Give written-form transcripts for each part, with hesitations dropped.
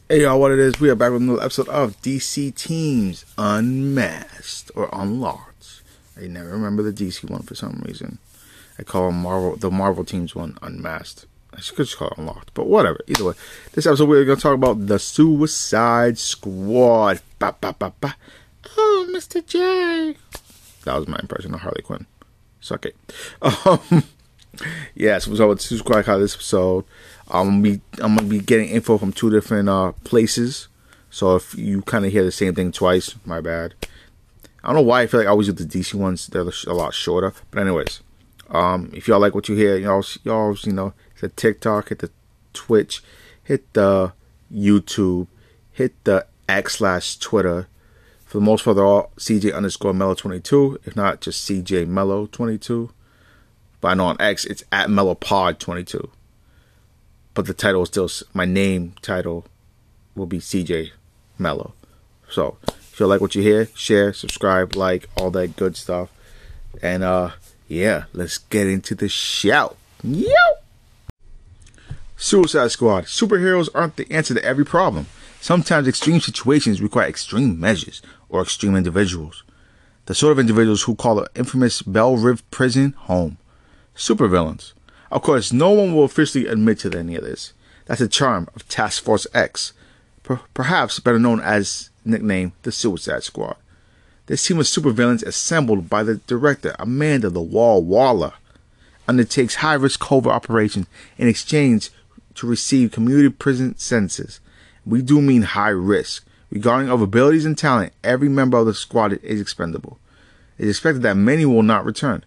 Hey y'all, what it is? We are back with another episode of DC Teams Unmasked or Unlocked. I never remember the DC one for some reason. I call the Marvel Teams one Unmasked. I should just call it Unlocked, but whatever. Either way, this episode we're going to talk about the Suicide Squad. Ba, ba, ba, ba. Oh, Mr. J. That was my impression of Harley Quinn. Suck it. Yes, so about Suicide Squad how this episode. I'm gonna be getting info from two different places. So if you kind of hear the same thing twice, my bad. I don't know why I feel like I always do the DC ones. They're a lot shorter. But anyways, if y'all like what you hear, y'all hit the TikTok, hit the Twitch, hit the YouTube, hit the X/Twitter. For the most part, they're all CJ_Mellow22. If not, just CJ Mellow22. But I know on X, it's at MellowPod22. But the title is still, my name title will be CJ Mellow. So, if you like what you hear, share, subscribe, like, all that good stuff. And, yeah, let's get into the show. Yo! Suicide Squad. Superheroes aren't the answer to every problem. Sometimes extreme situations require extreme measures or extreme individuals. The sort of individuals who call the infamous Belle Rive prison home. Supervillains. Of course, no one will officially admit to any of this. That's the charm of Task Force X, perhaps better known as nicknamed the Suicide Squad. This team of supervillains assembled by the director Amanda the Wall Waller undertakes high-risk covert operations in exchange to receive community prison sentences. We do mean high risk. Regarding of abilities and talent, every member of the squad is expendable. It is expected that many will not return.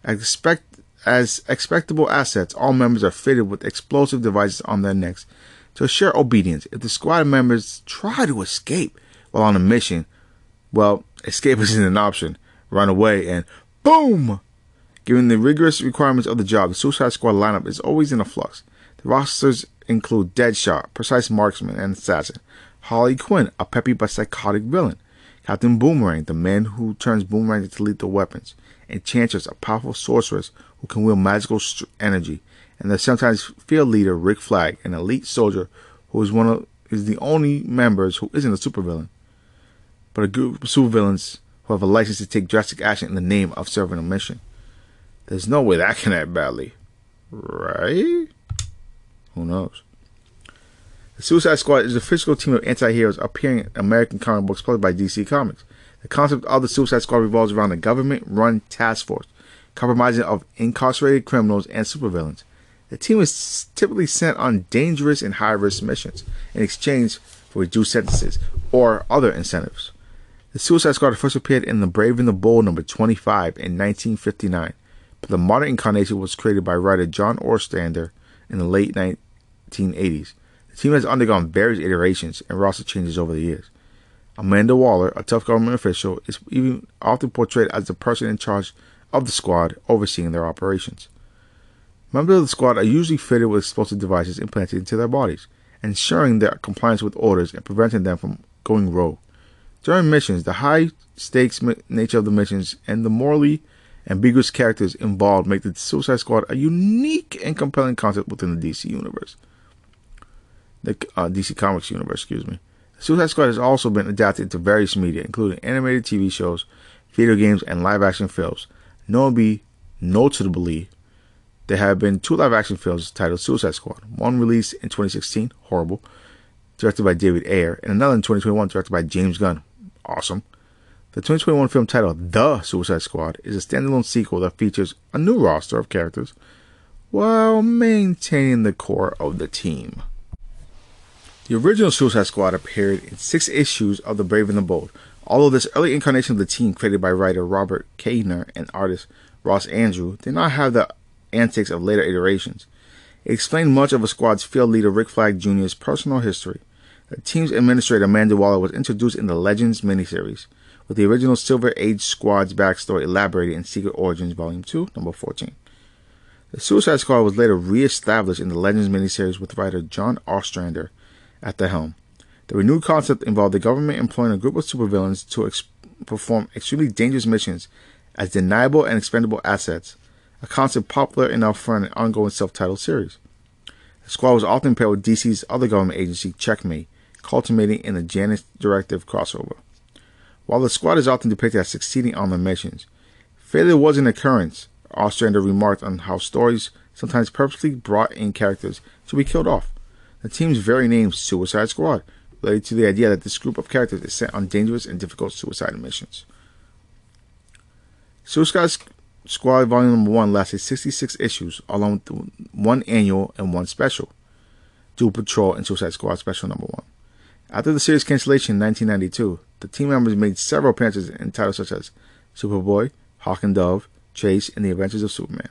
As expectable assets, all members are fitted with explosive devices on their necks to assure obedience. If the squad members try to escape while on a mission, well, escape isn't an option. Run away and boom! Given the rigorous requirements of the job, the Suicide Squad lineup is always in a flux. The rosters include Deadshot, Precise Marksman and Assassin, Harley Quinn, a peppy but psychotic villain, Captain Boomerang, the man who turns boomerangs into lethal weapons, Enchantress, a powerful sorceress who can wield magical energy, and the sometimes field leader Rick Flag, an elite soldier who is the only members who isn't a supervillain, but a group of supervillains who have a license to take drastic action in the name of serving a mission. There's no way that can end badly, right? Who knows? The Suicide Squad is a physical team of anti-heroes appearing in American comic books published by DC Comics. The concept of the Suicide Squad revolves around a government-run task force, comprising of incarcerated criminals and supervillains. The team is typically sent on dangerous and high-risk missions in exchange for reduced sentences or other incentives. The Suicide Squad first appeared in The Brave and the Bold number 25 in 1959, but the modern incarnation was created by writer John Ostrander in the late 1980s. The team has undergone various iterations and roster changes over the years. Amanda Waller, a tough government official, is even often portrayed as the person in charge of the squad overseeing their operations. Members of the squad are usually fitted with explosive devices implanted into their bodies, ensuring their compliance with orders and preventing them from going rogue. During missions, the high-stakes nature of the missions and the morally ambiguous characters involved make the Suicide Squad a unique and compelling concept within the DC universe. The DC Comics universe, excuse me. The Suicide Squad has also been adapted into various media, including animated TV shows, video games, and live-action films. Notably, there have been 2 live-action films titled Suicide Squad. One released in 2016, horrible, directed by David Ayer, and another in 2021, directed by James Gunn. Awesome. The 2021 film titled The Suicide Squad is a standalone sequel that features a new roster of characters while maintaining the core of the team. The original Suicide Squad appeared in 6 issues of The Brave and the Bold. Although this early incarnation of the team, created by writer Robert Kaner and artist Ross Andru, did not have the antics of later iterations. It explained much of a squad's field leader Rick Flag Jr.'s personal history. The team's administrator Amanda Waller was introduced in the Legends miniseries, with the original Silver Age squad's backstory elaborated in Secret Origins Volume 2, number 14. The Suicide Squad was later re-established in the Legends miniseries with writer John Ostrander at the helm. The renewed concept involved the government employing a group of supervillains to perform extremely dangerous missions as deniable and expendable assets, a concept popular enough for an ongoing self-titled series. The squad was often paired with DC's other government agency, Checkmate, culminating in the Janus Directive crossover. While the squad is often depicted as succeeding on their missions, failure was an occurrence. Ostrander remarked on how stories sometimes purposely brought in characters to be killed off. The team's very name, Suicide Squad, related to the idea that this group of characters is sent on dangerous and difficult suicide missions. Suicide Squad Volume 1 lasted 66 issues, along with one annual and one special, Doom Patrol and Suicide Squad Special Number 1. After the series cancellation in 1992, the team members made several appearances in titles such as Superboy, Hawk and Dove, Chase, and The Adventures of Superman.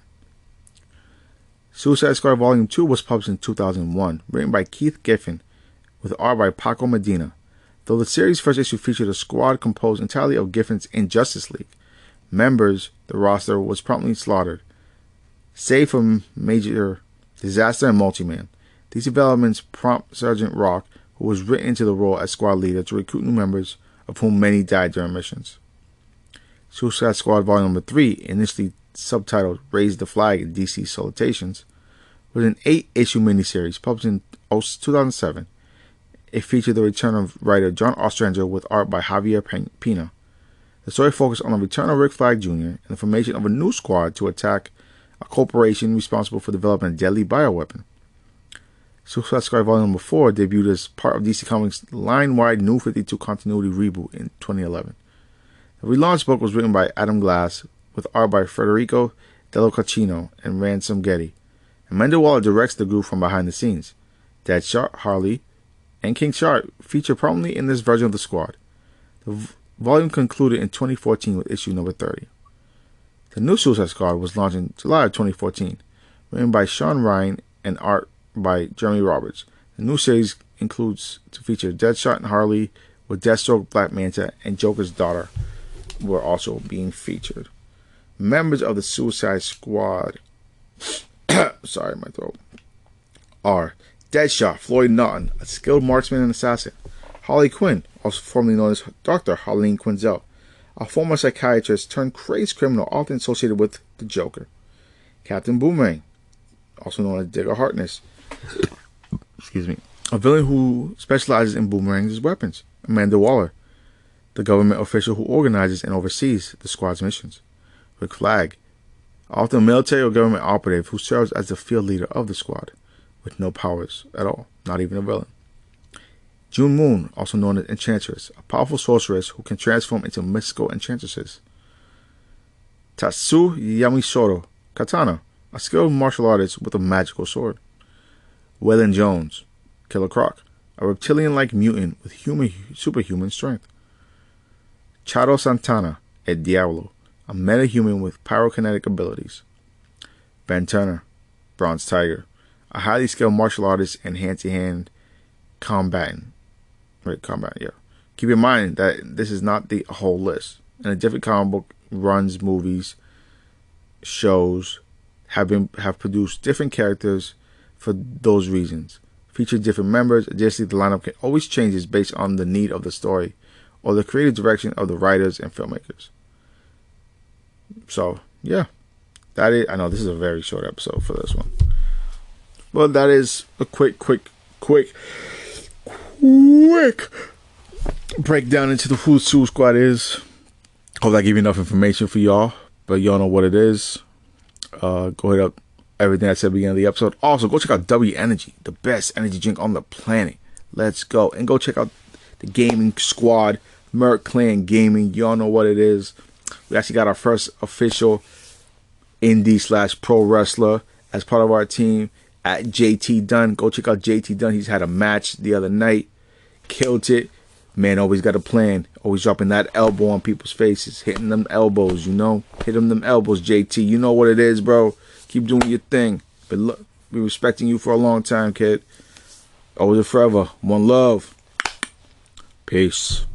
Suicide Squad Volume 2 was published in 2001, written by Keith Giffen, with art by Paco Medina. Though the series' first issue featured a squad composed entirely of Giffen's Injustice League members, the roster was promptly slaughtered, save for Major Disaster and Multi-Man. These developments prompt Sergeant Rock, who was written into the role as squad leader, to recruit new members, of whom many died during missions. Suicide Squad Volume 3, initially subtitled Raise the Flag in DC Salutations, was an 8-issue miniseries published in 2007. It featured the return of writer John Ostrander with art by Javier Pina. The story focused on the return of Rick Flag Jr. and the formation of a new squad to attack a corporation responsible for developing a deadly bioweapon. Suicide Squad Volume 4 debuted as part of DC Comics' line-wide New 52 continuity reboot in 2011. The relaunched book was written by Adam Glass, with art by Federico Dell'Occino and Ransom Getty. Amanda Waller directs the group from behind the scenes. Deadshot, Harley, and King Shark feature prominently in this version of the squad. The volume concluded in 2014 with issue number 30. The new Suicide Squad was launched in July of 2014, written by Sean Ryan and art by Jeremy Roberts. The new series includes to feature Deadshot and Harley, with Deathstroke, Black Manta, and Joker's daughter were also being featured. Members of the Suicide Squad sorry, my throat, are Deadshot, Floyd Naughton, a skilled marksman and assassin; Harley Quinn, also formerly known as Dr. Harleen Quinzel, a former psychiatrist turned crazed criminal often associated with the Joker; Captain Boomerang, also known as Digger Harkness, excuse me, a villain who specializes in boomerangs as weapons; Amanda Waller, the government official who organizes and oversees the squad's missions; Rick Flag, often a military or government operative who serves as the field leader of the squad, with no powers at all, not even a villain; June Moon, also known as Enchantress, a powerful sorceress who can transform into mystical enchantresses; Tatsu Yamisoro, Katana, a skilled martial artist with a magical sword; Waylon Jones, Killer Croc, a reptilian-like mutant with superhuman strength; Charo Santana, El Diablo, a metahuman with pyrokinetic abilities; Ben Turner, Bronze Tiger, a highly skilled martial artist and hand-to-hand combatant. Keep in mind that this is not the whole list. And the different comic book runs, movies, shows have produced different characters for those reasons. Feature different members. Additionally, the lineup can always changes based on the need of the story or the creative direction of the writers and filmmakers. So, yeah. That is, I know this is a very short episode for this one. Well, that is a quick breakdown into who Suicide Squad is. Hope I give you enough information for y'all, but y'all know what it is. Go hit up everything I said at the beginning of the episode. Also, go check out W Energy, the best energy drink on the planet. Let's go. And go check out the gaming squad, Merc Clan Gaming. Y'all know what it is. We actually got our first official indie/pro wrestler as part of our team at JT Dunn. Go check out JT Dunn. He's had a match the other night. Killed it. Man, always got a plan. Always dropping that elbow on people's faces. Hitting them elbows, you know. Hit them elbows, JT. You know what it is, bro. Keep doing your thing. But look, been respecting you for a long time, kid. Always and forever. One love. Peace.